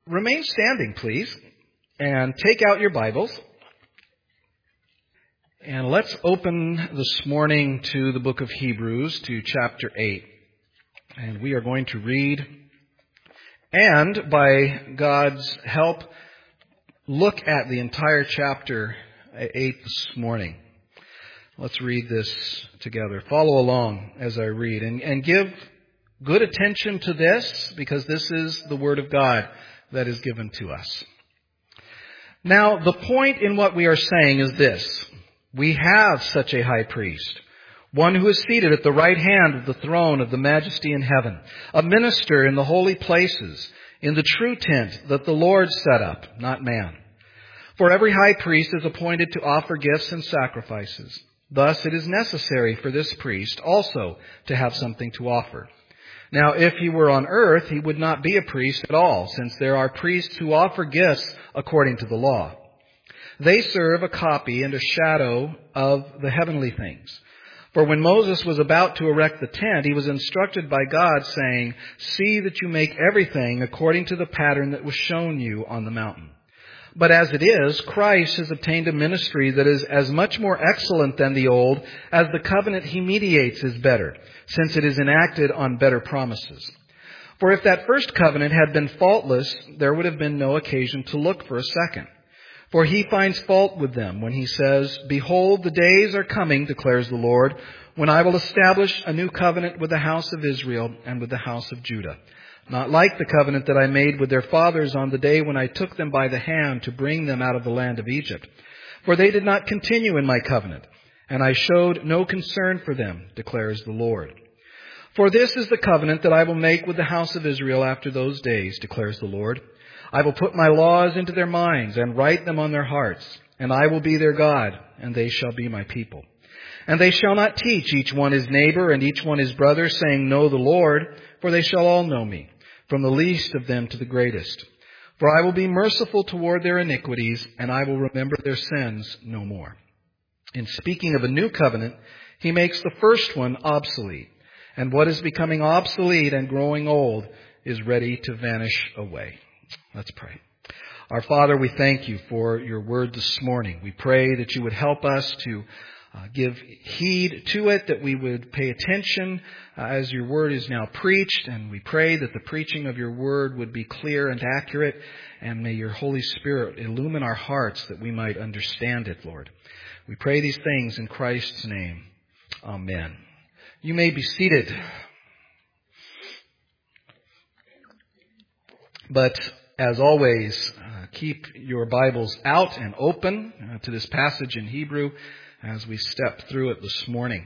Remain standing, please, and take out your Bibles. And let's open this morning to the book of Hebrews, to chapter 8. And we are going to read, and by God's help, look at the entire chapter 8 this morning. Let's read this together. Follow along as I read, and give good attention to this, because this is the Word of God that is given to us. Now, the point in what we are saying is this. We have such a high priest, one who is seated at the right hand of the throne of the majesty in heaven, a minister in the holy places, in the true tent that the Lord set up, not man. For every high priest is appointed to offer gifts and sacrifices. Thus it is necessary for this priest also to have something to offer. Now, if he were on earth, he would not be a priest at all, since there are priests who offer gifts according to the law. They serve a copy and a shadow of the heavenly things. For when Moses was about to erect the tent, he was instructed by God, saying, "See that you make everything according to the pattern that was shown you on the mountain." But as it is, Christ has obtained a ministry that is as much more excellent than the old, as the covenant he mediates is better, since it is enacted on better promises. For if that first covenant had been faultless, there would have been no occasion to look for a second. For he finds fault with them when he says, "Behold, the days are coming, declares the Lord, when I will establish a new covenant with the house of Israel and with the house of Judah. Not like the covenant that I made with their fathers on the day when I took them by the hand to bring them out of the land of Egypt. For they did not continue in my covenant, and I showed no concern for them, declares the Lord. For this is the covenant that I will make with the house of Israel after those days, declares the Lord. I will put my laws into their minds and write them on their hearts, and I will be their God, and they shall be my people. And they shall not teach each one his neighbor and each one his brother, saying, Know the Lord, for they shall all know me, from the least of them to the greatest. For I will be merciful toward their iniquities, and I will remember their sins no more." In speaking of a new covenant, he makes the first one obsolete, and what is becoming obsolete and growing old is ready to vanish away. Let's pray. Our Father, we thank you for your word this morning. We pray that you would help us to give heed to it, that we would pay attention as your word is now preached, and we pray that the preaching of your word would be clear and accurate, and may your Holy Spirit illumine our hearts that we might understand it, Lord. We pray these things in Christ's name. Amen. You may be seated. But as always, keep your Bibles out and open to this passage in Hebrew as we step through it this morning.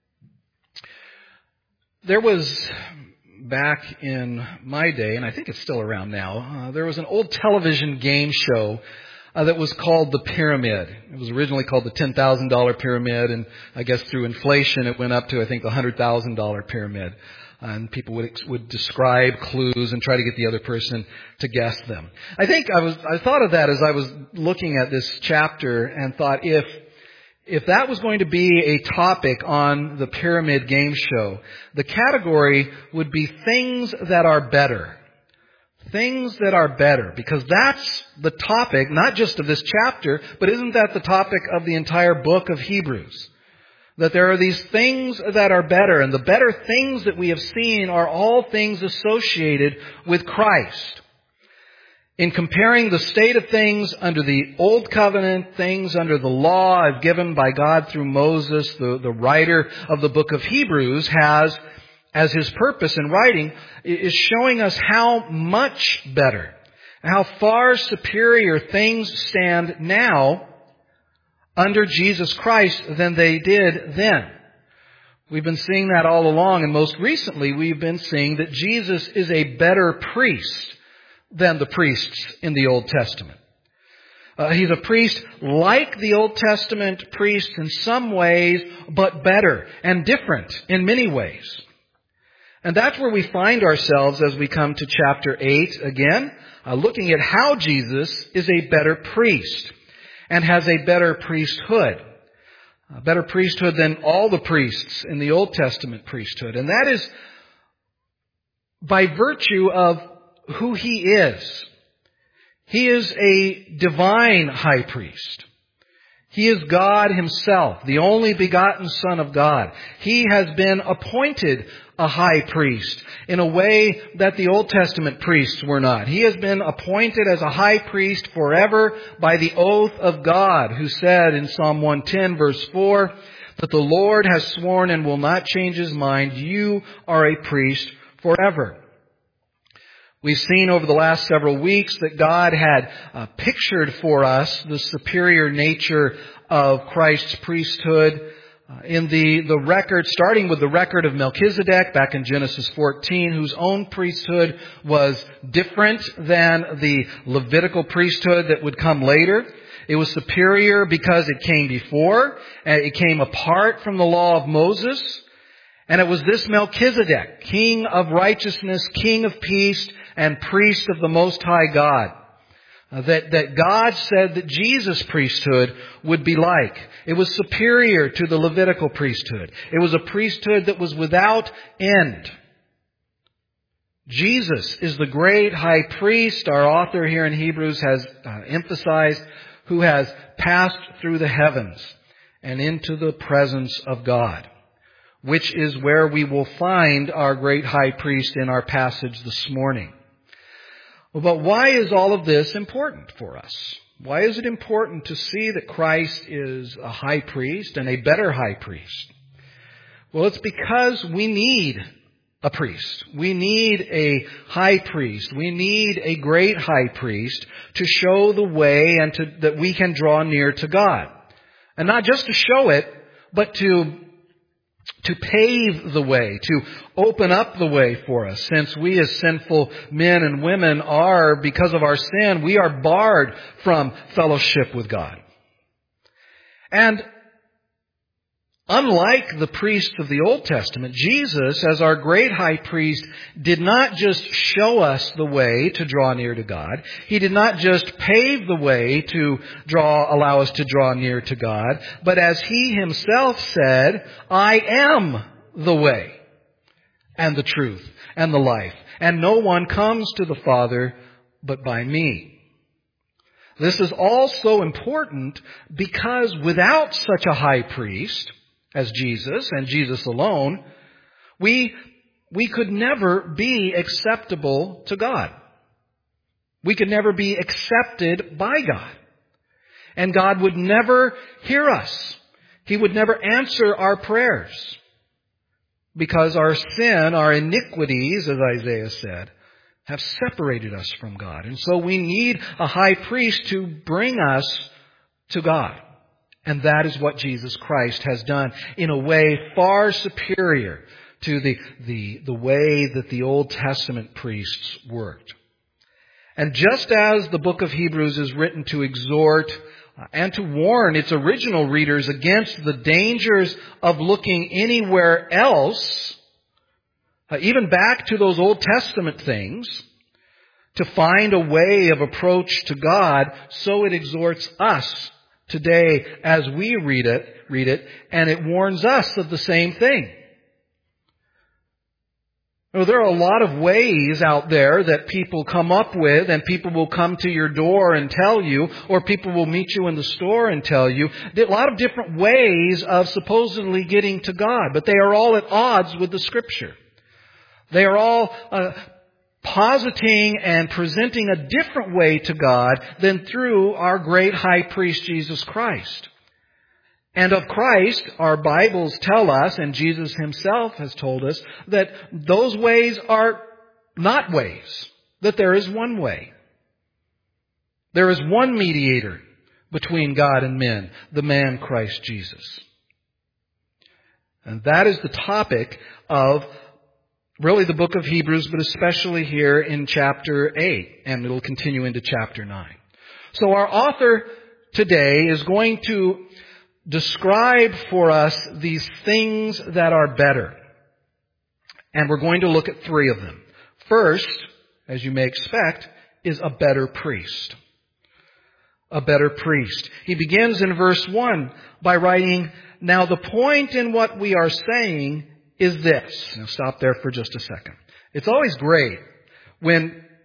There was, back in my day, and I think it's still around now, there was an old television game show that was called The Pyramid. It was originally called the $10,000 Pyramid, and I guess through inflation it went up to, I think, the $100,000 Pyramid. And people would describe clues and try to get the other person to guess them. I thought of that as I was looking at this chapter and thought, if that was going to be a topic on the Pyramid game show, the category would be things that are better. Things that are better. Because that's the topic, not just of this chapter, but isn't that the topic of the entire book of Hebrews? That there are these things that are better, and the better things that we have seen are all things associated with Christ. In comparing the state of things under the Old Covenant, things under the law given by God through Moses, the writer of the book of Hebrews has, as his purpose in writing, is showing us how much better, how far superior things stand now under Jesus Christ than they did then. We've been seeing that all along, and most recently we've been seeing that Jesus is a better priest than the priests in the Old Testament. He's a priest like the Old Testament priests in some ways, but better and different in many ways. And that's where we find ourselves as we come to chapter 8 again, looking at how Jesus is a better priest and has a better priesthood. A better priesthood than all the priests in the Old Testament priesthood. And that is by virtue of who he is He is a divine high priest. He is God Himself, the only begotten Son of God. He has been appointed a high priest in a way that the Old Testament priests were not. He has been appointed as a high priest forever by the oath of God, who said in Psalm 110 verse 4, that the Lord has sworn and will not change His mind. You are a priest forever. We've seen over the last several weeks that God had pictured for us the superior nature of Christ's priesthood in the record, starting with the record of Melchizedek back in Genesis 14, whose own priesthood was different than the Levitical priesthood that would come later. It was superior because it came before, it came apart from the law of Moses, and it was this Melchizedek, King of righteousness, King of peace, and priest of the Most High God, that God said that Jesus' priesthood would be like. It was superior to the Levitical priesthood. It was a priesthood that was without end. Jesus is the great high priest, our author here in Hebrews has emphasized, who has passed through the heavens and into the presence of God, which is where we will find our great high priest in our passage this morning. But why is all of this important for us? Why is it important to see that Christ is a high priest and a better high priest? Well, it's because we need a priest. We need a high priest. We need a great high priest to show the way and that we can draw near to God. And not just to show it, but to pave the way, to open up the way for us. Since we as sinful men and women are, because of our sin, we are barred from fellowship with God. And unlike the priests of the Old Testament, Jesus, as our great high priest, did not just show us the way to draw near to God. He did not just pave the way to allow us to draw near to God, but as He Himself said, I am the way and the truth and the life, and no one comes to the Father but by me. This is also important because without such a high priest as Jesus, and Jesus alone, we could never be acceptable to God. We could never be accepted by God. And God would never hear us. He would never answer our prayers. Because our sin, our iniquities, as Isaiah said, have separated us from God. And so we need a high priest to bring us to God. And that is what Jesus Christ has done in a way far superior to the way that the Old Testament priests worked. And just as the book of Hebrews is written to exhort and to warn its original readers against the dangers of looking anywhere else, even back to those Old Testament things, to find a way of approach to God, so it exhorts us today as we read it, and it warns us of the same thing. There are a lot of ways out there that people come up with, and people will come to your door and tell you, or people will meet you in the store and tell you, a lot of different ways of supposedly getting to God, but they are all at odds with the Scripture. They are all positing and presenting a different way to God than through our great high priest, Jesus Christ. And of Christ, our Bibles tell us, and Jesus Himself has told us, that those ways are not ways, that there is one way. There is one mediator between God and men, the man Christ Jesus. And that is the topic of really the book of Hebrews, but especially here in chapter 8, and it'll continue into chapter 9. So our author today is going to describe for us these things that are better. And we're going to look at three of them. First, as you may expect, is a better priest. A better priest. He begins in verse 1 by writing, "Now the point in what we are saying is this." Now stop there for just a second. It's always great when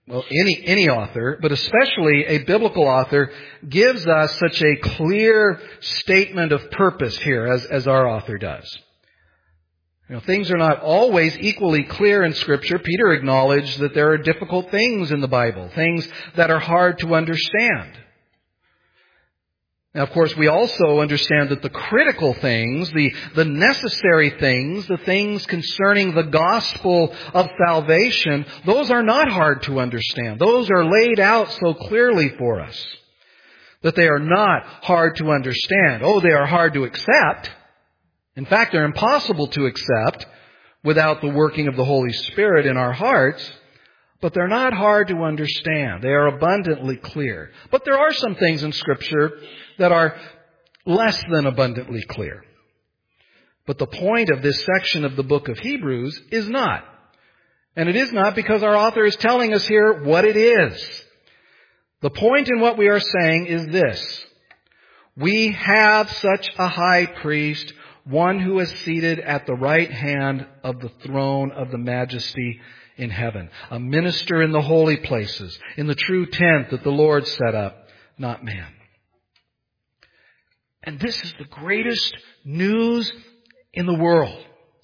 any author, but especially a biblical author, gives us such a clear statement of purpose here as our author does. Things are not always equally clear in Scripture. Peter acknowledged that there are difficult things in the Bible, things that are hard to understand. Now, of course, we also understand that the critical things, the necessary things, the things concerning the gospel of salvation, those are not hard to understand. Those are laid out so clearly for us that they are not hard to understand. Oh, they are hard to accept. In fact, they're impossible to accept without the working of the Holy Spirit in our hearts. But they're not hard to understand. They are abundantly clear. But there are some things in Scripture that are less than abundantly clear. But the point of this section of the book of Hebrews is not. And it is not because our author is telling us here what it is. The point in what we are saying is this. We have such a high priest, one who is seated at the right hand of the throne of the majesty in heaven, a minister in the holy places, in the true tent that the Lord set up, not man. And this is the greatest news in the world.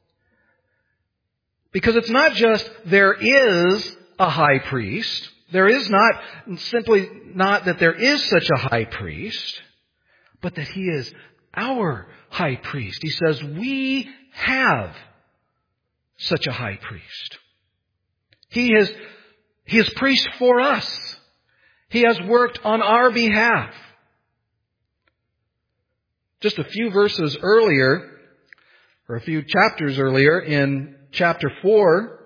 Because it's not just there is a high priest. There is not simply not that there is such a high priest, but that he is our high priest. He says we have such a high priest. He is priest for us. He has worked on our behalf. Just a few verses earlier, or a few chapters earlier, in chapter 4,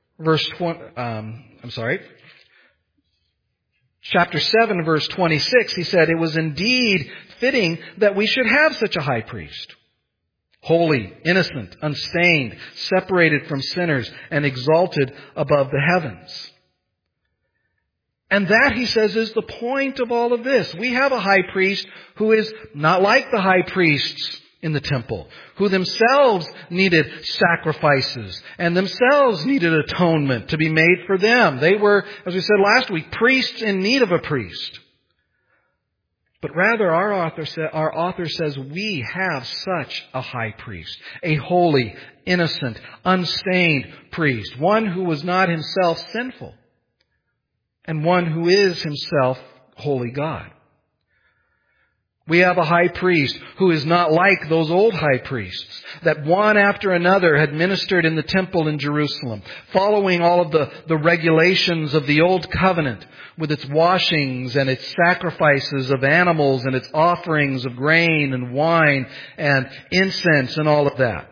chapter 7, verse 26, he said, "It was indeed fitting that we should have such a high priest. Holy, innocent, unstained, separated from sinners, and exalted above the heavens." And that, he says, is the point of all of this. We have a high priest who is not like the high priests in the temple, who themselves needed sacrifices and themselves needed atonement to be made for them. They were, as we said last week, priests in need of a priest. But rather, our author says we have such a high priest, a holy, innocent, unstained priest, one who was not himself sinful, and one who is himself holy God. We have a high priest who is not like those old high priests that one after another had ministered in the temple in Jerusalem, following all of the regulations of the old covenant with its washings and its sacrifices of animals and its offerings of grain and wine and incense and all of that.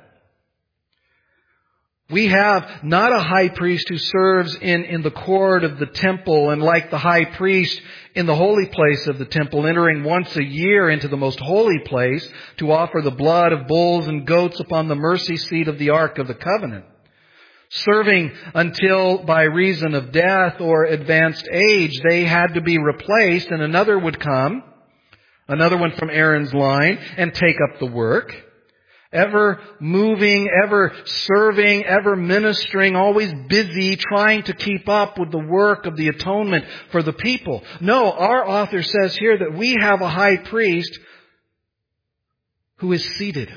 We have not a high priest who serves in the court of the temple and like the high priest in the holy place of the temple, entering once a year into the most holy place to offer the blood of bulls and goats upon the mercy seat of the Ark of the Covenant, serving until by reason of death or advanced age they had to be replaced and another would come, another one from Aaron's line, and take up the work. Ever moving, ever serving, ever ministering, always busy trying to keep up with the work of the atonement for the people. No, our author says here that we have a high priest who is seated.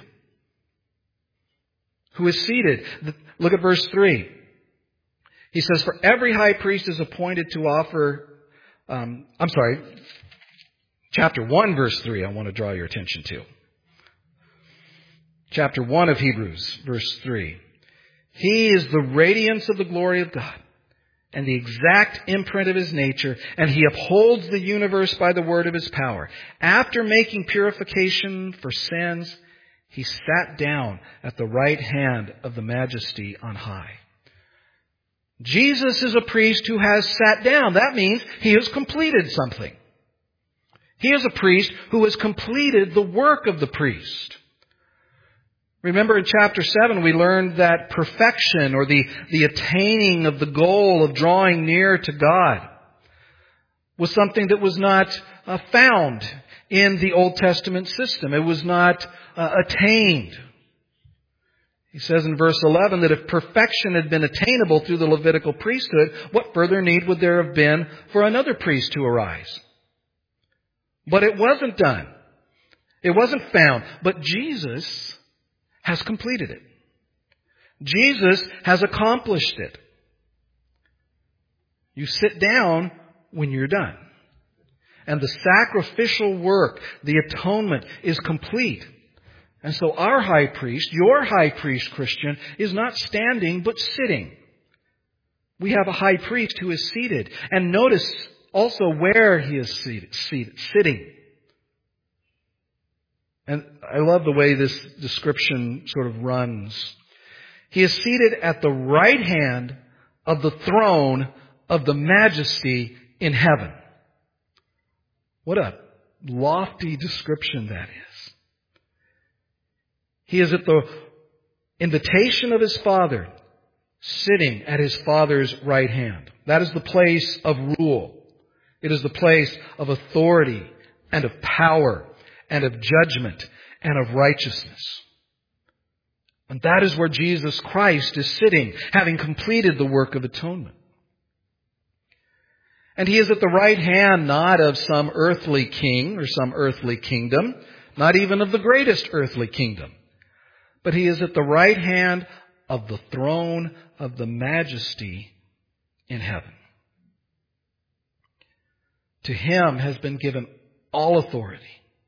Who is seated. Look at verse 3. He says, "For every high priest is appointed to offer..." Chapter 1, verse 3, I want to draw your attention to. Chapter 1 of Hebrews, verse 3. "He is the radiance of the glory of God and the exact imprint of His nature, and He upholds the universe by the word of His power. After making purification for sins, He sat down at the right hand of the Majesty on high." Jesus is a priest who has sat down. That means He has completed something. He is a priest who has completed the work of the priest. Remember in chapter 7 we learned that perfection or the attaining of the goal of drawing near to God was something that was not found in the Old Testament system. It was not attained. He says in verse 11 that if perfection had been attainable through the Levitical priesthood, what further need would there have been for another priest to arise? But it wasn't done. It wasn't found. But Jesus has completed it. Jesus has accomplished it. You sit down when you're done. And the sacrificial work, the atonement, is complete. And so our high priest, your high priest, Christian, is not standing but sitting. We have a high priest who is seated. And notice also where he is sitting. And I love the way this description sort of runs. He is seated at the right hand of the throne of the majesty in heaven. What a lofty description that is. He is at the invitation of his Father, sitting at his Father's right hand. That is the place of rule. It is the place of authority and of power and of judgment and of righteousness. And that is where Jesus Christ is sitting, having completed the work of atonement. And he is at the right hand not of some earthly king or some earthly kingdom, not even of the greatest earthly kingdom, but he is at the right hand of the throne of the majesty in heaven. To him has been given all authority.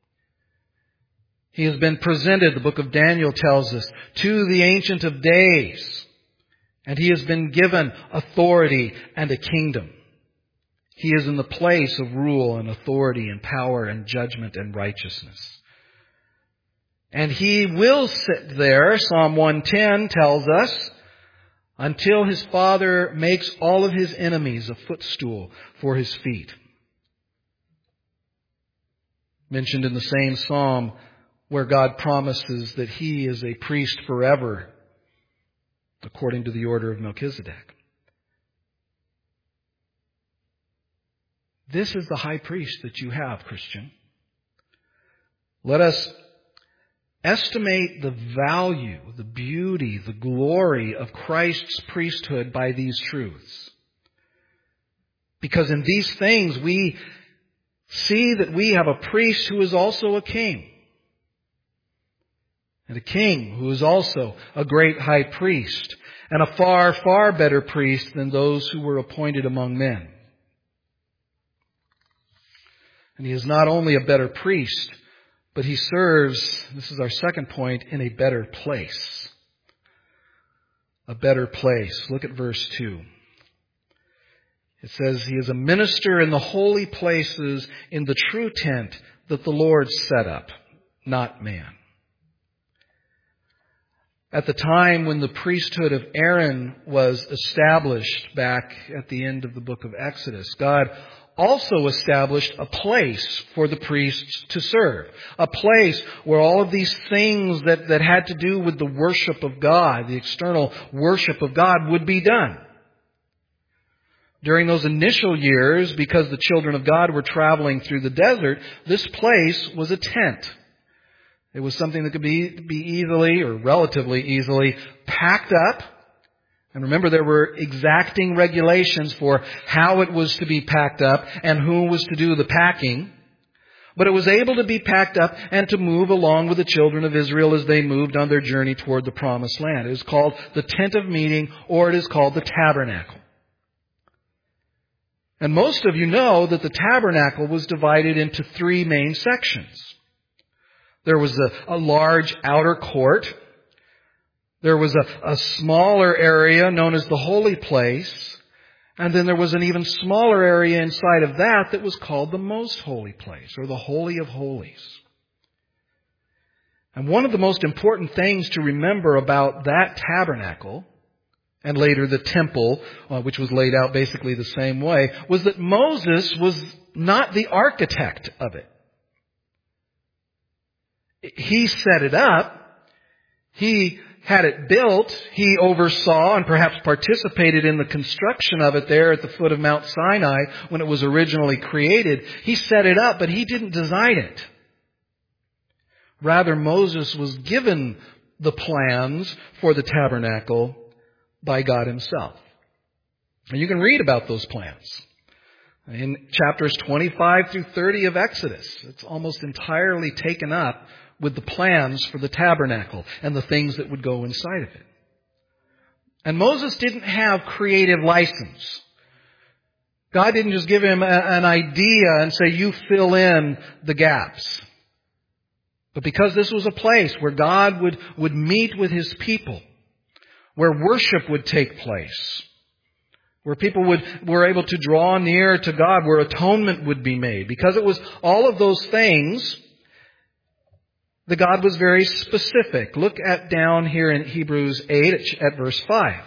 He has been presented, the book of Daniel tells us, to the Ancient of Days. And he has been given authority and a kingdom. He is in the place of rule and authority and power and judgment and righteousness. And he will sit there, Psalm 110 tells us, until his Father makes all of his enemies a footstool for his feet. Mentioned in the same psalm where God promises that he is a priest forever, according to the order of Melchizedek. This is the high priest that you have, Christian. Let us estimate the value, the beauty, the glory of Christ's priesthood by these truths. Because in these things we see that we have a priest who is also a king. And a king who is also a great high priest. And a far, far better priest than those who were appointed among men. And he is not only a better priest, but he serves, this is our second point, in a better place. A better place. Look at verse 2. It says, he is a minister in the holy places in the true tent that the Lord set up, not man. At the time when the priesthood of Aaron was established back at the end of the book of Exodus, God also established a place for the priests to serve. A place where all of these things that had to do with the worship of God, the external worship of God, would be done. During those initial years, because the children of God were traveling through the desert, this place was a tent. It was something that could be easily, or relatively easily, packed up. And remember, there were exacting regulations for how it was to be packed up and who was to do the packing. But it was able to be packed up and to move along with the children of Israel as they moved on their journey toward the promised land. It is called the tent of meeting, or it is called the tabernacle. And most of you know that the tabernacle was divided into three main sections. There was a large outer court. There was a smaller area known as the holy place. And then there was an even smaller area inside of that was called the most holy place, or the Holy of Holies. And one of the most important things to remember about that tabernacle, and later the temple, which was laid out basically the same way, was that Moses was not the architect of it. He set it up. He had it built. He oversaw and perhaps participated in the construction of it there at the foot of Mount Sinai when it was originally created. He set it up, but he didn't design it. Rather, Moses was given the plans for the tabernacle by God Himself. And you can read about those plans in chapters 25 through 30 of Exodus. It's almost entirely taken up with the plans for the tabernacle and the things that would go inside of it. And Moses didn't have creative license. God didn't just give him an idea and say, you fill in the gaps. But because this was a place where God would meet with His people, where worship would take place, where people were able to draw near to God, where atonement would be made. Because it was all of those things, that God was very specific. Look at down here in Hebrews 8 at verse 5.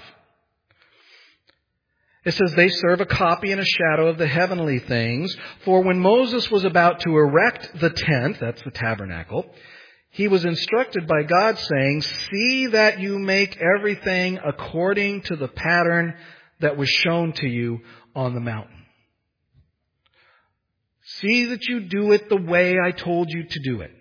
It says, they serve a copy and a shadow of the heavenly things. For when Moses was about to erect the tent, that's the tabernacle, he was instructed by God saying, see that you make everything according to the pattern that was shown to you on the mountain. See that you do it the way I told you to do it.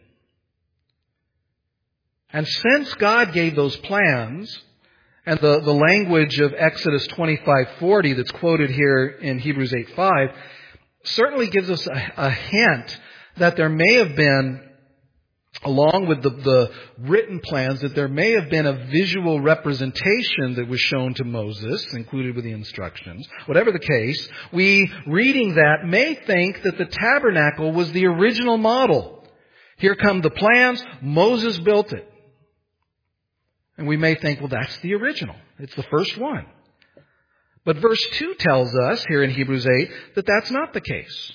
And since God gave those plans, and the language of Exodus 25:40 that's quoted here in Hebrews 8:5 certainly gives us a hint that there may have been, along with the written plans, that there may have been a visual representation that was shown to Moses, included with the instructions. Whatever the case, we, reading that, may think that the tabernacle was the original model. Here come the plans, Moses built it. And we may think, well, that's the original. It's the first one. But verse 2 tells us, here in Hebrews 8, that that's not the case.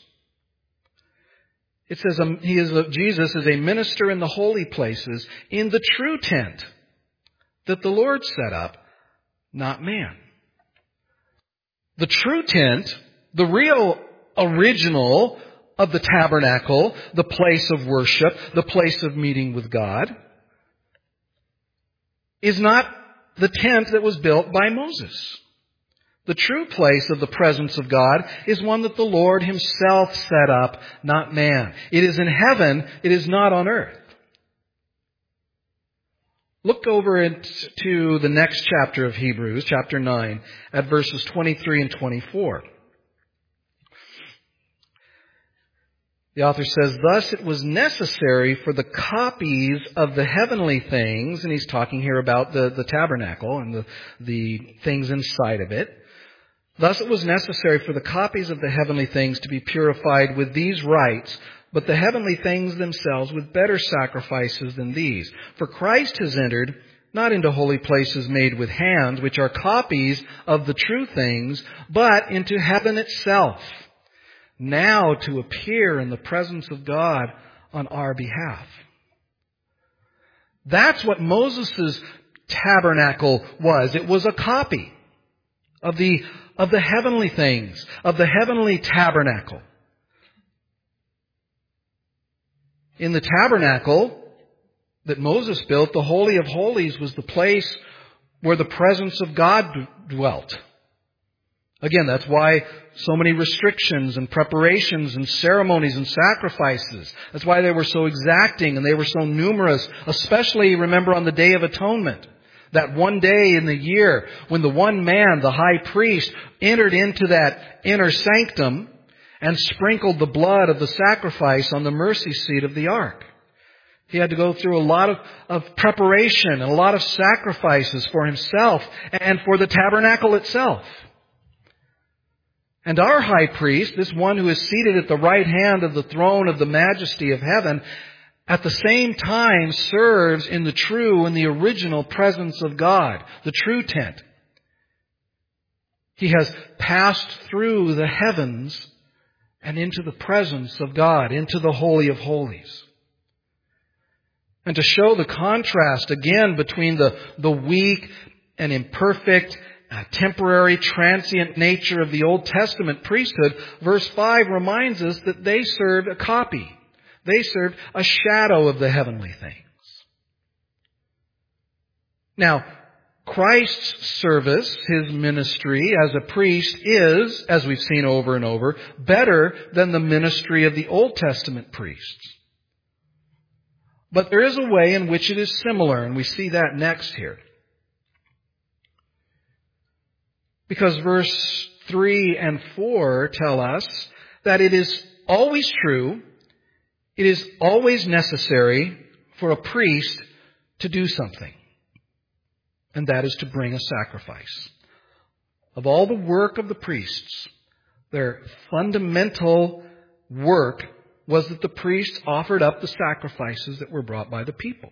It says Jesus is a minister in the holy places in the true tent that the Lord set up, not man. The true tent, the real original of the tabernacle, the place of worship, the place of meeting with God, is not the tent that was built by Moses. The true place of the presence of God is one that the Lord Himself set up, not man. It is in heaven, it is not on earth. Look over into the next chapter of Hebrews, chapter 9, at verses 23 and 24. The author says, thus it was necessary for the copies of the heavenly things, and he's talking here about the tabernacle and the things inside of it. Thus it was necessary for the copies of the heavenly things to be purified with these rites, but the heavenly things themselves with better sacrifices than these. For Christ has entered not into holy places made with hands, which are copies of the true things, but into heaven itself, now to appear in the presence of God on our behalf. That's what Moses' tabernacle was. It was a copy of the heavenly things, of the heavenly tabernacle. In the tabernacle that Moses built, the Holy of Holies was the place where the presence of God dwelt. Again, that's why so many restrictions and preparations and ceremonies and sacrifices. That's why they were so exacting and they were so numerous, especially, remember, on the Day of Atonement. That one day in the year when the one man, the high priest, entered into that inner sanctum and sprinkled the blood of the sacrifice on the mercy seat of the ark. He had to go through a lot of preparation and a lot of sacrifices for himself and for the tabernacle itself. And our high priest, this one who is seated at the right hand of the throne of the majesty of heaven, at the same time serves in the true and the original presence of God, the true tent. He has passed through the heavens and into the presence of God, into the Holy of Holies. And to show the contrast again between the weak and imperfect, temporary, transient nature of the Old Testament priesthood, verse 5 reminds us that they served a copy. They served a shadow of the heavenly things. Now, Christ's service, His ministry as a priest is, as we've seen over and over, better than the ministry of the Old Testament priests. But there is a way in which it is similar, and we see that next here. Because verse 3 and 4 tell us that it is always true, it is always necessary for a priest to do something. And that is to bring a sacrifice. Of all the work of the priests, their fundamental work was that the priests offered up the sacrifices that were brought by the people.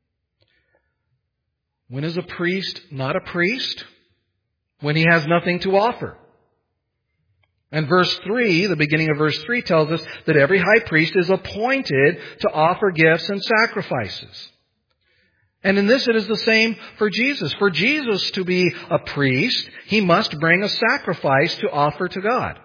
When is a priest not a priest? When he has nothing to offer. And verse 3, the beginning of verse 3 tells us that every high priest is appointed to offer gifts and sacrifices. And in this it is the same for Jesus. For Jesus to be a priest, he must bring a sacrifice to offer to God.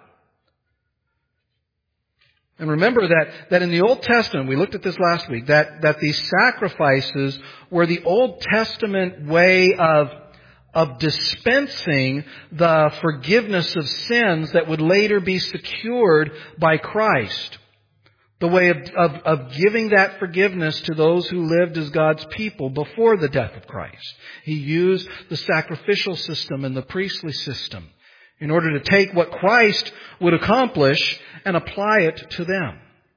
And remember that in the Old Testament, we looked at this last week, that these sacrifices were the Old Testament way of dispensing the forgiveness of sins that would later be secured by Christ. The way of giving that forgiveness to those who lived as God's people before the death of Christ. He used the sacrificial system and the priestly system in order to take what Christ would accomplish and apply it to them.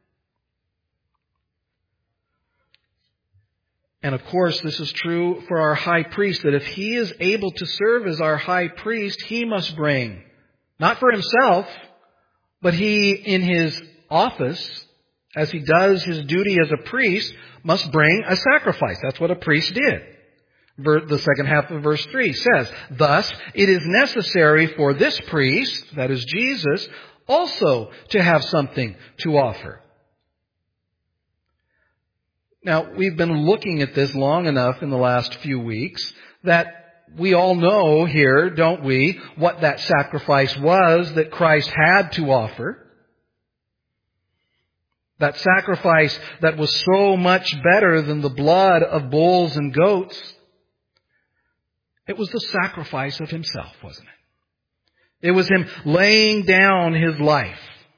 And of course, this is true for our high priest, that if he is able to serve as our high priest, he must bring, not for himself, but he in his office, as he does his duty as a priest, must bring a sacrifice. That's what a priest did. The second half of verse 3 says, "Thus it is necessary for this priest," that is Jesus, "also to have something to offer." Now, we've been looking at this long enough in the last few weeks that we all know here, don't we, what that sacrifice was that Christ had to offer. That sacrifice that was so much better than the blood of bulls and goats. It was the sacrifice of himself, wasn't it? It was him laying down his life.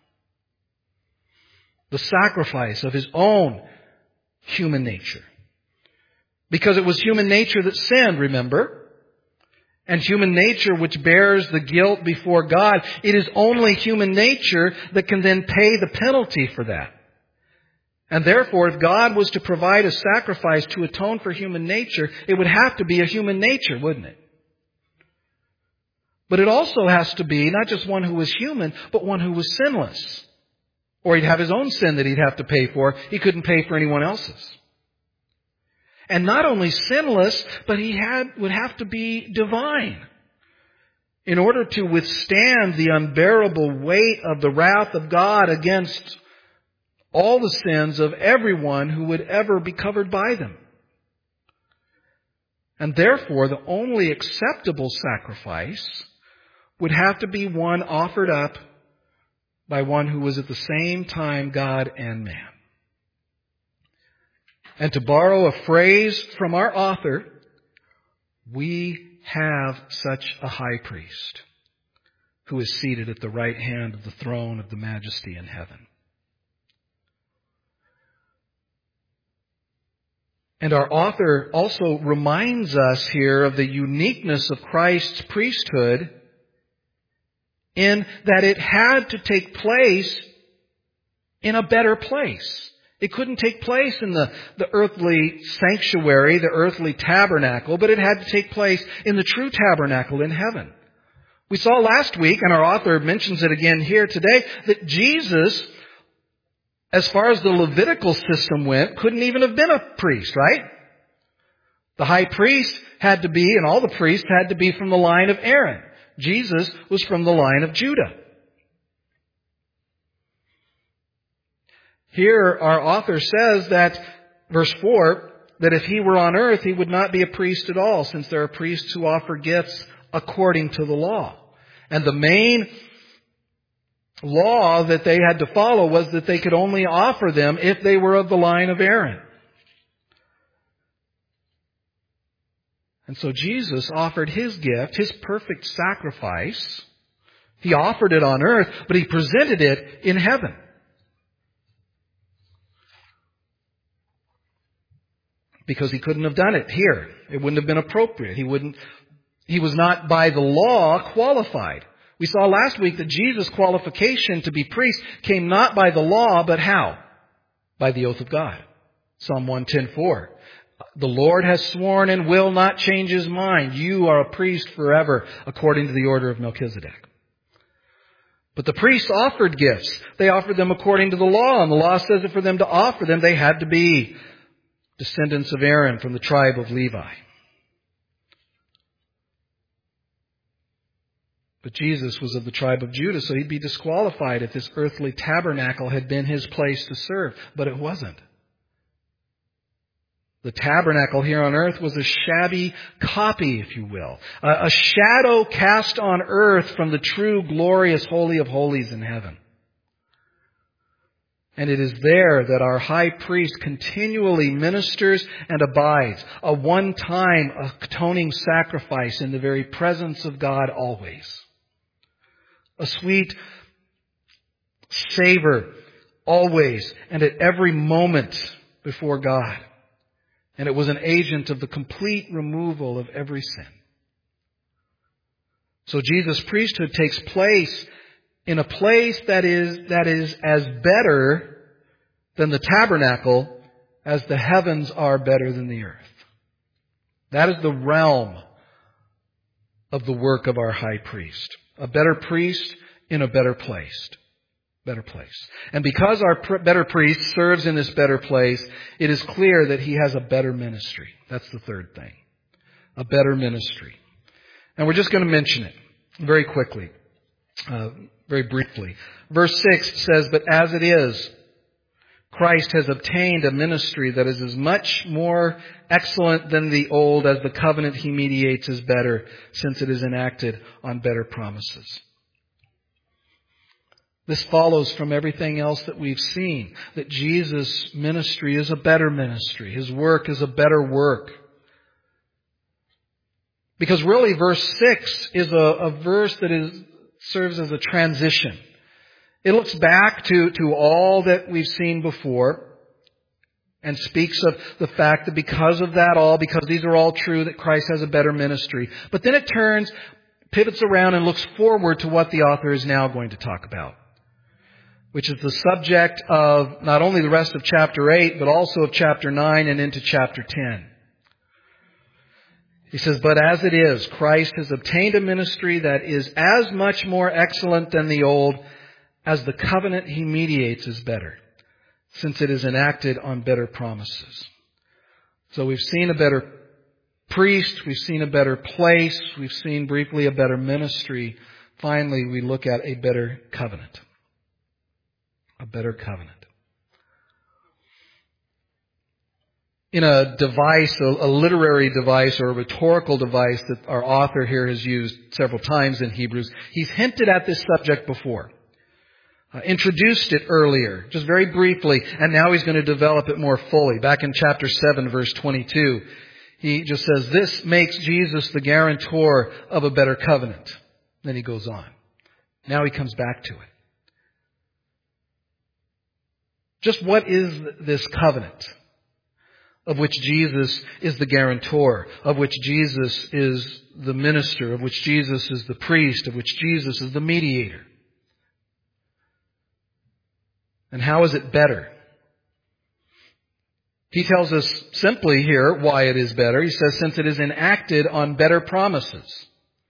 The sacrifice of his own human nature. Because it was human nature that sinned, remember? And human nature which bears the guilt before God. It is only human nature that can then pay the penalty for that. And therefore, if God was to provide a sacrifice to atone for human nature, it would have to be a human nature, wouldn't it? But it also has to be not just one who was human, but one who was sinless. Or he'd have his own sin that he'd have to pay for. He couldn't pay for anyone else's. And not only sinless, but he would have to be divine in order to withstand the unbearable weight of the wrath of God against all the sins of everyone who would ever be covered by them. And therefore, the only acceptable sacrifice would have to be one offered up by one who was at the same time God and man. And to borrow a phrase from our author, we have such a high priest who is seated at the right hand of the throne of the majesty in heaven. And our author also reminds us here of the uniqueness of Christ's priesthood in that it had to take place in a better place. It couldn't take place in the earthly sanctuary, the earthly tabernacle, but it had to take place in the true tabernacle in heaven. We saw last week, and our author mentions it again here today, that Jesus, as far as the Levitical system went, couldn't even have been a priest, right? The high priest had to be, and all the priests had to be from the line of Aaron. Jesus was from the line of Judah. Here, our author says that, verse 4, that if he were on earth, he would not be a priest at all, since there are priests who offer gifts according to the law. And the main law that they had to follow was that they could only offer them if they were of the line of Aaron. And so Jesus offered his gift, his perfect sacrifice. He offered it on earth, but he presented it in heaven. because he couldn't have done it here. It wouldn't have been appropriate. He was not by the law qualified. We saw last week that Jesus' qualification to be priest came not by the law, but how? By the oath of God. Psalm 110:4. The Lord has sworn and will not change his mind. You are a priest forever, according to the order of Melchizedek. But the priests offered gifts. They offered them according to the law, and the law says that for them to offer them, they had to be descendants of Aaron from the tribe of Levi. But Jesus was of the tribe of Judah, so he'd be disqualified if this earthly tabernacle had been his place to serve. But it wasn't. The tabernacle here on earth was a shabby copy, if you will. A shadow cast on earth from the true, glorious Holy of Holies in heaven. And it is there that our high priest continually ministers and abides. A one-time atoning sacrifice in the very presence of God always. A sweet savor always and at every moment before God. And it was an agent of the complete removal of every sin. So Jesus' priesthood takes place in a place that is as better than the tabernacle as the heavens are better than the earth. That is the realm of the work of our high priest. A better priest in a better place. Better place. And because our better priest serves in this better place, it is clear that he has a better ministry. That's the third thing. A better ministry. And we're just going to mention it very quickly, very briefly. Verse 6 says, "But as it is, Christ has obtained a ministry that is as much more excellent than the old as the covenant he mediates is better, since it is enacted on better promises." This follows from everything else that we've seen, that Jesus' ministry is a better ministry. His work is a better work. Because really verse 6 is a verse that serves as a transition. It looks back to all that we've seen before and speaks of the fact that because of that all, because these are all true, that Christ has a better ministry. But then it pivots around and looks forward to what the author is now going to talk about, which is the subject of not only the rest of chapter 8, but also of chapter 9 and into chapter 10. He says, "But as it is, Christ has obtained a ministry that is as much more excellent than the old, as the covenant he mediates is better, since it is enacted on better promises." So we've seen a better priest, we've seen a better place, we've seen briefly a better ministry. Finally, we look at a better covenant. A better covenant. In a device, a literary device or a rhetorical device that our author here has used several times in Hebrews, he's hinted at this subject before. Introduced it earlier, just very briefly, and now he's going to develop it more fully. Back in chapter 7, verse 22, he just says, "This makes Jesus the guarantor of a better covenant." Then he goes on. Now he comes back to it. Just what is this covenant of which Jesus is the guarantor, of which Jesus is the minister, of which Jesus is the priest, of which Jesus is the mediator? And how is it better? He tells us simply here why it is better. He says, since it is enacted on better promises.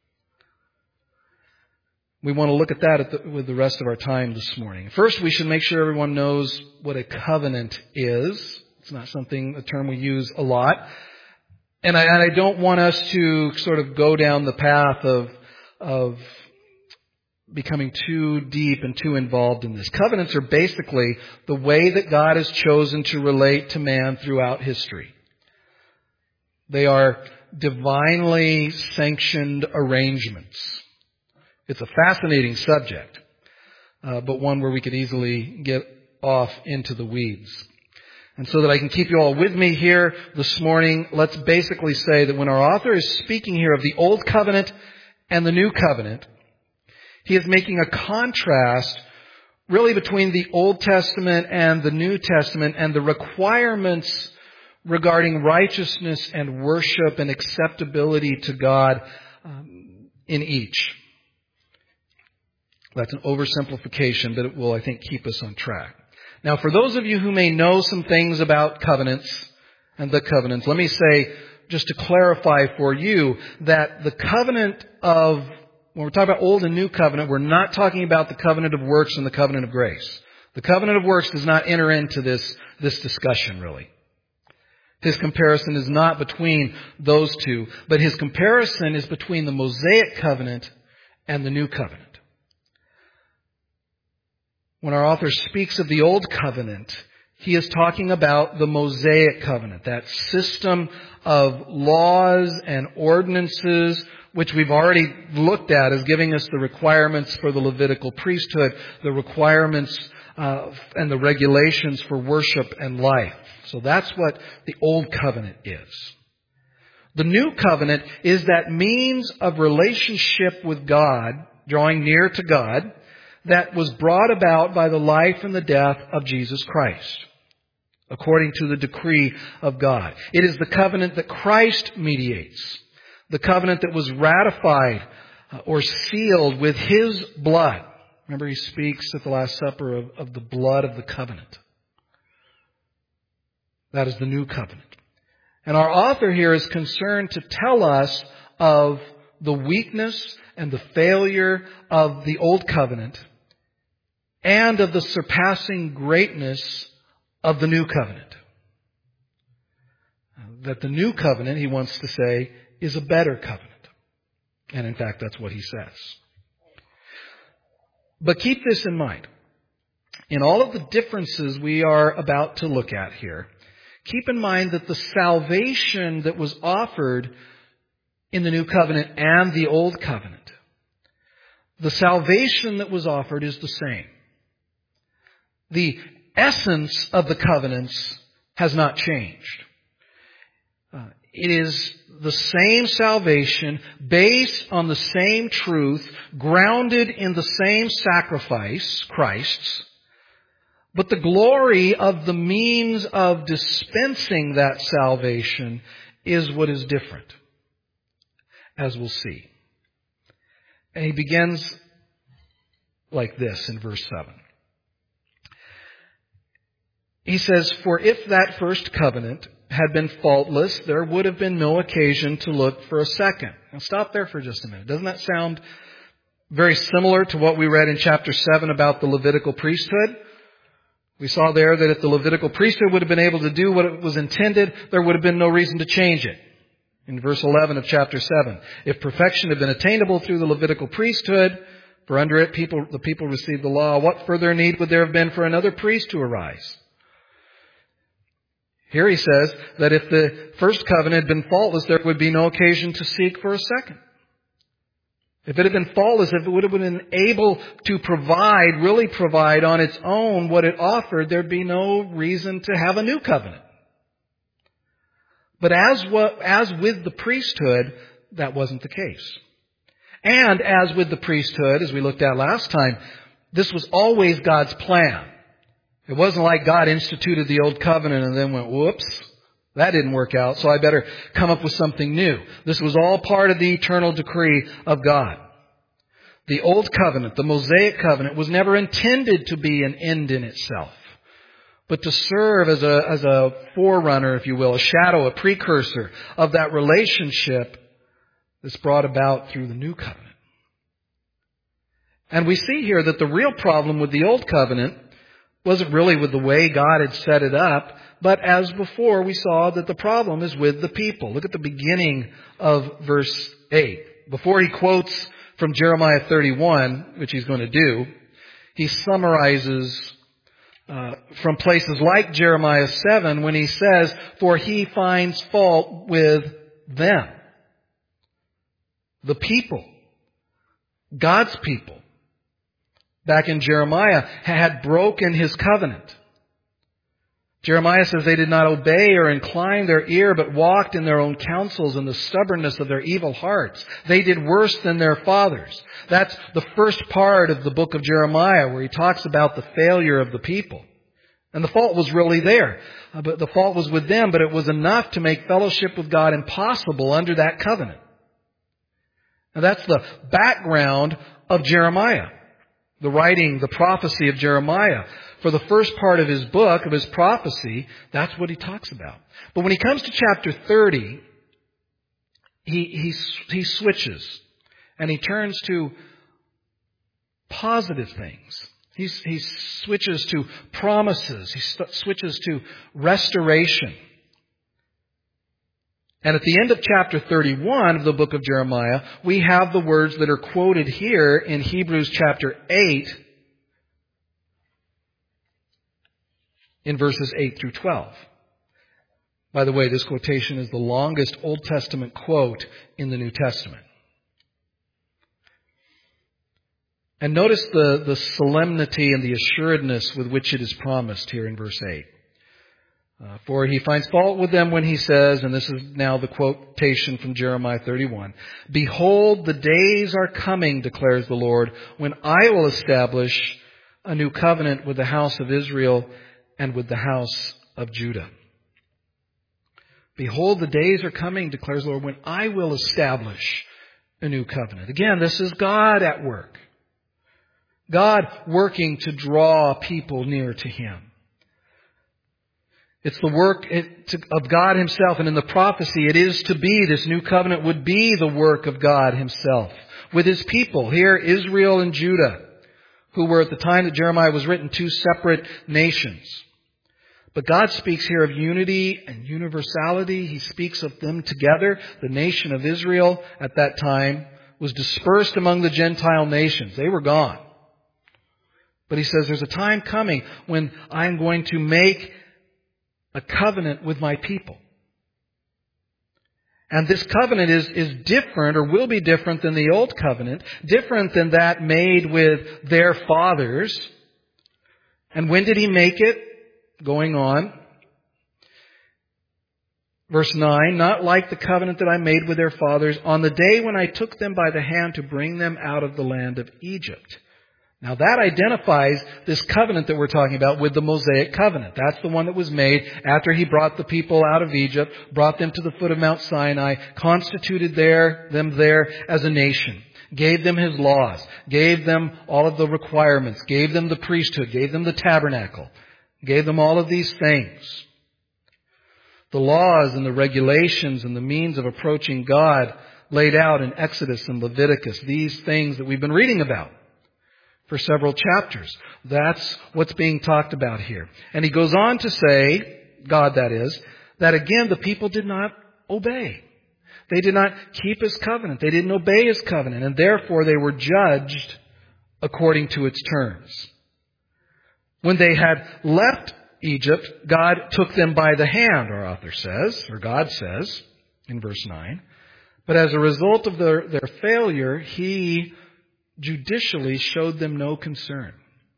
We want to look at that with the rest of our time this morning. First, we should make sure everyone knows what a covenant is. It's not a term we use a lot. And I don't want us to sort of go down the path of becoming too deep and too involved in this. Covenants are basically the way that God has chosen to relate to man throughout history. They are divinely sanctioned arrangements. It's a fascinating subject, but one where we could easily get off into the weeds. And so that I can keep you all with me here this morning, let's basically say that when our author is speaking here of the Old Covenant and the New Covenant, he is making a contrast really between the Old Testament and the New Testament and the requirements regarding righteousness and worship and acceptability to God in each. That's an oversimplification, but it will, I think, keep us on track. Now, for those of you who may know some things about covenants and the covenants, let me say, just to clarify for you, that the covenant of, when we're talking about Old and New Covenant, we're not talking about the covenant of works and the covenant of grace. The covenant of works does not enter into this discussion, really. His comparison is not between those two, but his comparison is between the Mosaic covenant and the New Covenant. When our author speaks of the Old Covenant, he is talking about the Mosaic covenant, that system of laws and ordinances which we've already looked at as giving us the requirements for the Levitical priesthood, the requirements and the regulations for worship and life. So that's what the Old Covenant is. The New Covenant is that means of relationship with God, drawing near to God, that was brought about by the life and the death of Jesus Christ, according to the decree of God. It is the covenant that Christ mediates, the covenant that was ratified or sealed with His blood. Remember, He speaks at the Last Supper of the blood of the covenant. That is the New Covenant. And our author here is concerned to tell us of the weakness and the failure of the Old Covenant and of the surpassing greatness of the New Covenant. That the New Covenant, he wants to say, is a better covenant. And in fact, that's what he says. But keep this in mind. In all of the differences we are about to look at here, keep in mind that the salvation that was offered in the New Covenant and the Old Covenant, the salvation that was offered is the same. The essence of the covenants has not changed. It is the same salvation based on the same truth, grounded in the same sacrifice, Christ's. But the glory of the means of dispensing that salvation is what is different, as we'll see. And he begins like this in verse 7. He says, "For if that first covenant had been faultless, there would have been no occasion to look for a second." Now stop there for just a minute. Doesn't that sound very similar to what we read in chapter 7 about the Levitical priesthood? We saw there that if the Levitical priesthood would have been able to do what it was intended, there would have been no reason to change it. In verse 11 of chapter 7, if perfection had been attainable through the Levitical priesthood, for under it the people received the law, what further need would there have been for another priest to arise? Here he says that if the first covenant had been faultless, there would be no occasion to seek for a second. If it had been faultless, if it would have been able to really provide on its own what it offered, there'd be no reason to have a new covenant. But as with the priesthood, that wasn't the case. And as with the priesthood, as we looked at last time, this was always God's plan. It wasn't like God instituted the Old Covenant and then went, whoops, that didn't work out, so I better come up with something new. This was all part of the eternal decree of God. The Old Covenant, the Mosaic Covenant, was never intended to be an end in itself, but to serve as a forerunner, if you will, a shadow, a precursor of that relationship that's brought about through the New Covenant. And we see here that the real problem with the Old Covenant wasn't really with the way God had set it up, but as before, we saw that the problem is with the people. Look at the beginning of verse 8. Before he quotes from Jeremiah 31, which he's going to do, he summarizes from places like Jeremiah 7 when he says, "For he finds fault with them." The people, God's people, back in Jeremiah, had broken His covenant. Jeremiah says they did not obey or incline their ear, but walked in their own counsels and the stubbornness of their evil hearts. They did worse than their fathers. That's the first part of the book of Jeremiah, where he talks about the failure of the people. And the fault was really there. But the fault was with them, but it was enough to make fellowship with God impossible under that covenant. Now that's the background of Jeremiah. The writing, the prophecy of Jeremiah. For the first part of his book, of his prophecy, that's what he talks about. But when he comes to chapter 30, he switches. And he turns to positive things. He switches to promises. He switches to restoration. And at the end of chapter 31 of the book of Jeremiah, we have the words that are quoted here in Hebrews chapter 8 in verses 8 through 12. By the way, this quotation is the longest Old Testament quote in the New Testament. And notice the solemnity and the assuredness with which it is promised here in verse 8. For he finds fault with them when he says, and this is now the quotation from Jeremiah 31, "Behold, the days are coming, declares the Lord, when I will establish a new covenant with the house of Israel and with the house of Judah." Behold, the days are coming, declares the Lord, when I will establish a new covenant. Again, this is God at work. God working to draw people near to Him. It's the work of God Himself. And in the prophecy, it is to be, this new covenant would be the work of God Himself. With His people, here Israel and Judah, who were at the time that Jeremiah was written, two separate nations. But God speaks here of unity and universality. He speaks of them together. The nation of Israel at that time was dispersed among the Gentile nations. They were gone. But He says there's a time coming when I'm going to make a covenant with my people. And this covenant is different, or will be different than the old covenant, different than that made with their fathers. And when did He make it? Going on. Verse 9, "Not like the covenant that I made with their fathers on the day when I took them by the hand to bring them out of the land of Egypt." Now that identifies this covenant that we're talking about with the Mosaic covenant. That's the one that was made after He brought the people out of Egypt, brought them to the foot of Mount Sinai, constituted them there as a nation, gave them His laws, gave them all of the requirements, gave them the priesthood, gave them the tabernacle, gave them all of these things. The laws and the regulations and the means of approaching God laid out in Exodus and Leviticus, these things that we've been reading about for several chapters. That's what's being talked about here. And He goes on to say, God that is, that again the people did not obey. They did not keep His covenant. They didn't obey His covenant. And therefore they were judged according to its terms. When they had left Egypt, God took them by the hand, our author says, or God says in verse 9. But as a result of their failure, He judicially showed them no concern.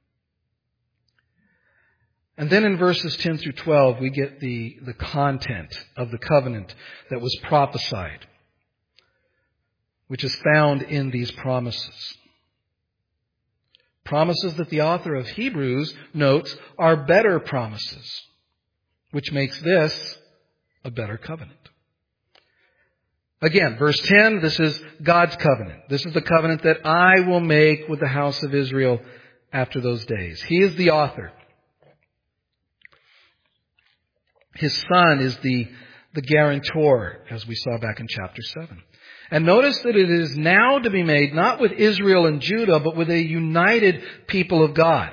And then in verses 10 through 12, we get the content of the covenant that was prophesied, which is found in these promises. Promises that the author of Hebrews notes are better promises, which makes this a better covenant. Again, verse 10, this is God's covenant. This is the covenant that I will make with the house of Israel after those days. He is the author. His Son is the guarantor, as we saw back in chapter 7. And notice that it is now to be made not with Israel and Judah, but with a united people of God.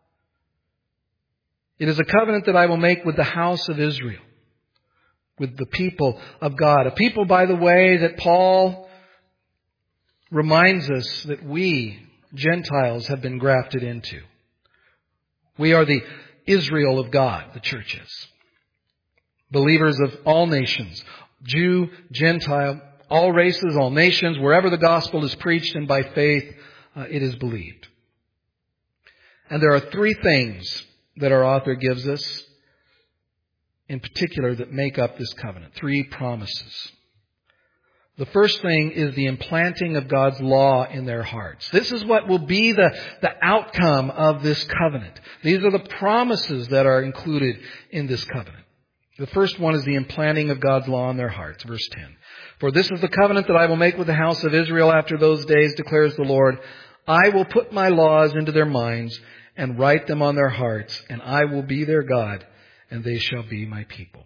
It is a covenant that I will make with the house of Israel, with the people of God. A people, by the way, that Paul reminds us that we, Gentiles, have been grafted into. We are the Israel of God, the church is. Believers of all nations, Jew, Gentile, all races, all nations, wherever the gospel is preached and by faith it is believed. And there are three things that our author gives us in particular that make up this covenant. Three promises. The first thing is the implanting of God's law in their hearts. This is what will be the outcome of this covenant. These are the promises that are included in this covenant. The first one is the implanting of God's law in their hearts. Verse 10. For this is the covenant that I will make with the house of Israel after those days, declares the Lord. I will put my laws into their minds and write them on their hearts, and I will be their God, and they shall be my people.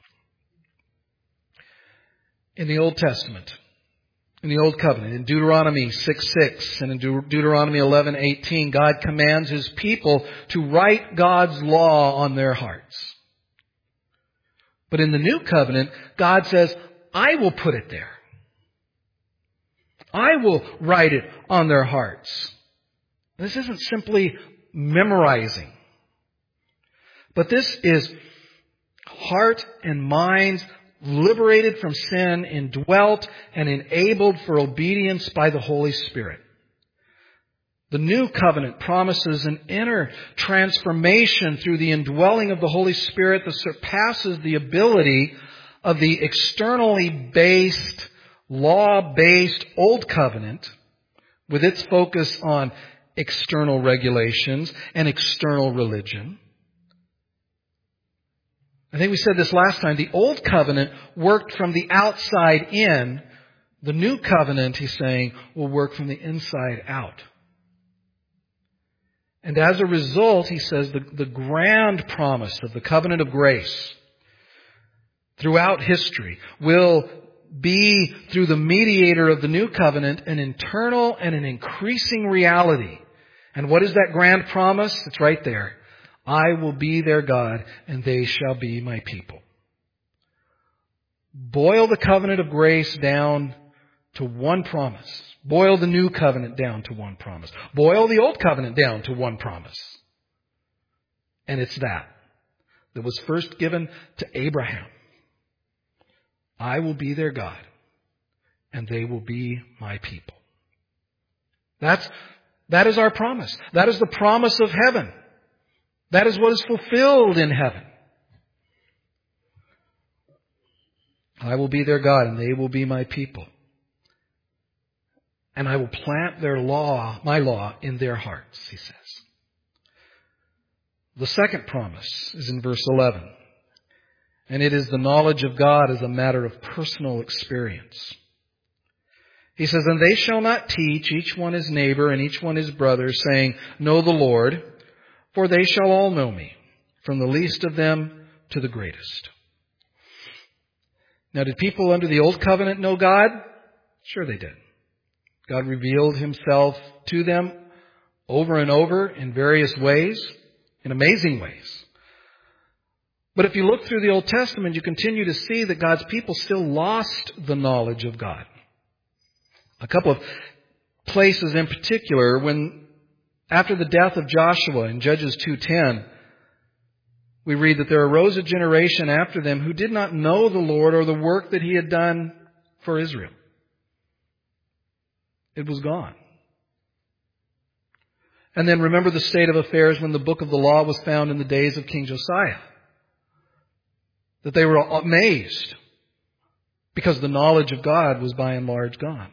In the Old Testament, in the Old Covenant, in Deuteronomy 6:6 and in Deuteronomy 11:18, God commands His people to write God's law on their hearts. But in the New Covenant, God says, I will put it there. I will write it on their hearts. This isn't simply memorizing, but this is heart and minds liberated from sin, indwelt and enabled for obedience by the Holy Spirit. The New Covenant promises an inner transformation through the indwelling of the Holy Spirit that surpasses the ability of the externally based, law-based Old Covenant, with its focus on external regulations and external religion. I think we said this last time. The Old Covenant worked from the outside in. The New Covenant, he's saying, will work from the inside out. And as a result, he says, the grand promise of the covenant of grace throughout history will be, through the mediator of the New Covenant, an internal and an increasing reality. And what is that grand promise? It's right there. I will be their God, and they shall be my people. Boil the covenant of grace down to one promise. Boil the New Covenant down to one promise. Boil the Old Covenant down to one promise. And it's that was first given to Abraham. I will be their God, and they will be my people. That is our promise. That is the promise of heaven. That is what is fulfilled in heaven. I will be their God, and they will be my people. And I will plant my law in their hearts, he says. The second promise is in verse 11. And it is the knowledge of God as a matter of personal experience. He says, and they shall not teach each one his neighbor and each one his brother, saying, know the Lord, for they shall all know me, from the least of them to the greatest. Now, did people under the Old Covenant know God? Sure they did. God revealed Himself to them over and over in various ways, in amazing ways. But if you look through the Old Testament, you continue to see that God's people still lost the knowledge of God. A couple of places in particular, after the death of Joshua in Judges 2:10, we read that there arose a generation after them who did not know the Lord or the work that He had done for Israel. It was gone. And then remember the state of affairs when the book of the law was found in the days of King Josiah. That they were amazed because the knowledge of God was by and large gone.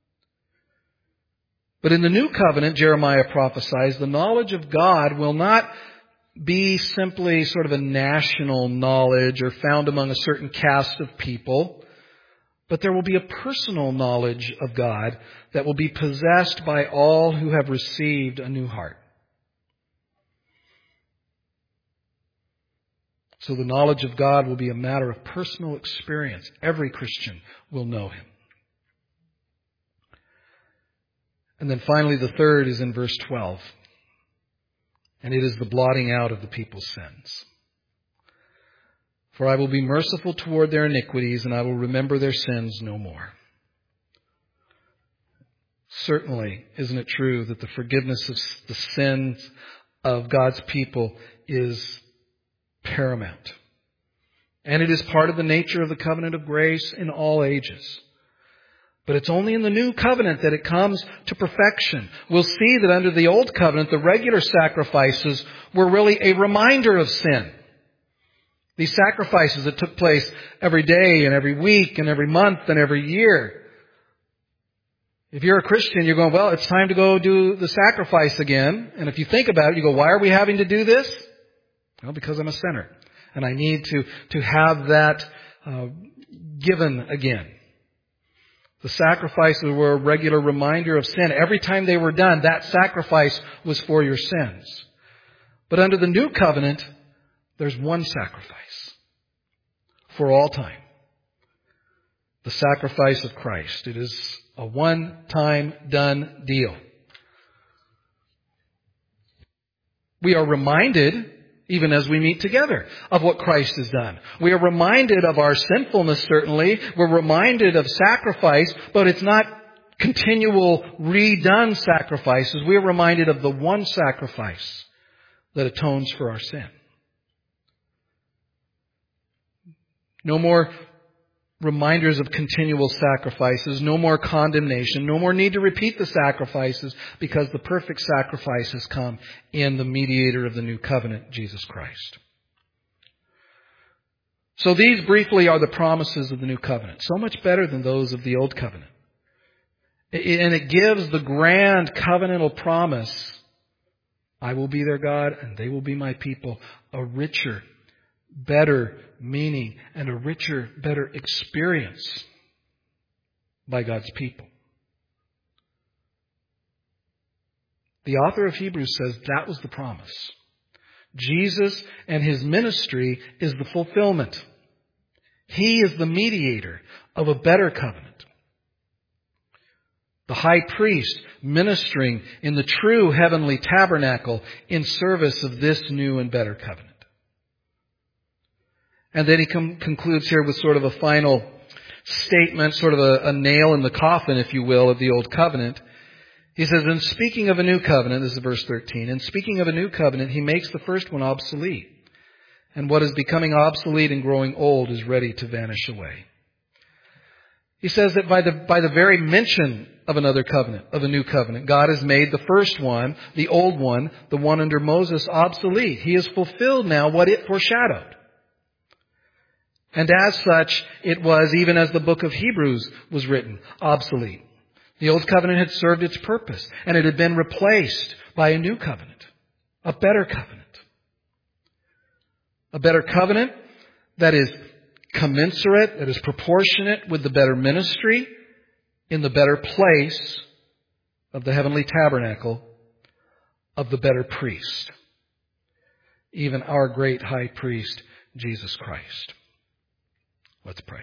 But in the New Covenant, Jeremiah prophesies, the knowledge of God will not be simply sort of a national knowledge or found among a certain caste of people, but there will be a personal knowledge of God that will be possessed by all who have received a new heart. So the knowledge of God will be a matter of personal experience. Every Christian will know Him. And then finally, the third is in verse 12. And it is the blotting out of the people's sins. For I will be merciful toward their iniquities, and I will remember their sins no more. Certainly, isn't it true that the forgiveness of the sins of God's people is paramount? And it is part of the nature of the covenant of grace in all ages. But it's only in the New Covenant that it comes to perfection. We'll see that under the Old Covenant, the regular sacrifices were really a reminder of sin. These sacrifices that took place every day and every week and every month and every year If you're a Christian, you're going, well, it's time to go do the sacrifice again. And if you think about it, you go, why are we having to do this? Well, because I'm a sinner. And I need to have that given again. The sacrifices were a regular reminder of sin. Every time they were done, that sacrifice was for your sins. But under the new covenant, there's one sacrifice for all time. The sacrifice of Christ. It is a one-time done deal. We are reminded, even as we meet together, of what Christ has done. We are reminded of our sinfulness, certainly. We're reminded of sacrifice, but it's not continual redone sacrifices. We are reminded of the one sacrifice that atones for our sin. No more reminders of continual sacrifices, no more condemnation, no more need to repeat the sacrifices, because the perfect sacrifice has come in the mediator of the new covenant, Jesus Christ. So these briefly are the promises of the new covenant, so much better than those of the old covenant. And it gives the grand covenantal promise, I will be their God and they will be my people, a richer, better meaning and a richer, better experience by God's people. The author of Hebrews says that was the promise. Jesus and His ministry is the fulfillment. He is the mediator of a better covenant. The high priest ministering in the true heavenly tabernacle in service of this new and better covenant. And then he concludes here with sort of a final statement, sort of a nail in the coffin, if you will, of the old covenant. He says, in speaking of a new covenant, this is verse 13, in speaking of a new covenant, he makes the first one obsolete. And what is becoming obsolete and growing old is ready to vanish away. He says that by the very mention of another covenant, of a new covenant, God has made the first one, the old one, the one under Moses, obsolete. He has fulfilled now what it foreshadowed. And as such, it was, even as the book of Hebrews was written, obsolete. The old covenant had served its purpose, and it had been replaced by a new covenant, a better covenant. A better covenant that is commensurate, that is proportionate with the better ministry in the better place of the heavenly tabernacle of the better priest, even our great high priest, Jesus Christ. Let's pray.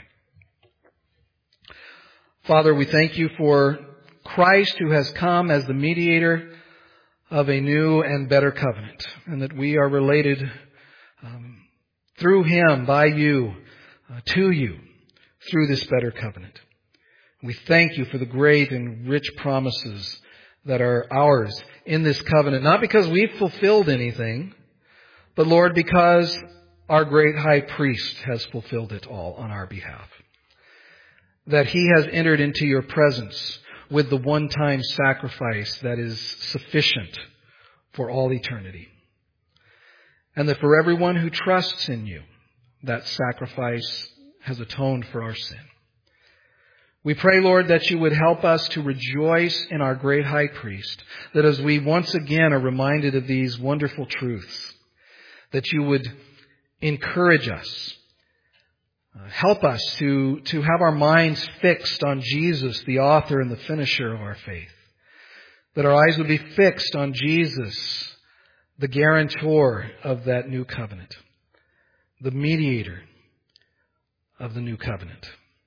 Father, we thank you for Christ who has come as the mediator of a new and better covenant, and that we are related through Him, by you, to you, through this better covenant. We thank you for the great and rich promises that are ours in this covenant, not because we've fulfilled anything, but Lord, because our great high priest has fulfilled it all on our behalf. That He has entered into your presence with the one-time sacrifice that is sufficient for all eternity. And that for everyone who trusts in you, that sacrifice has atoned for our sin. We pray, Lord, that you would help us to rejoice in our great high priest, that as we once again are reminded of these wonderful truths, that you would encourage us. Help us to have our minds fixed on Jesus, the author and the finisher of our faith. That our eyes would be fixed on Jesus, the guarantor of that new covenant, the mediator of the new covenant.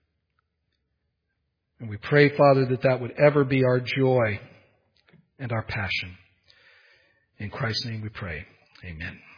And we pray, Father, that that would ever be our joy and our passion. In Christ's name we pray. Amen.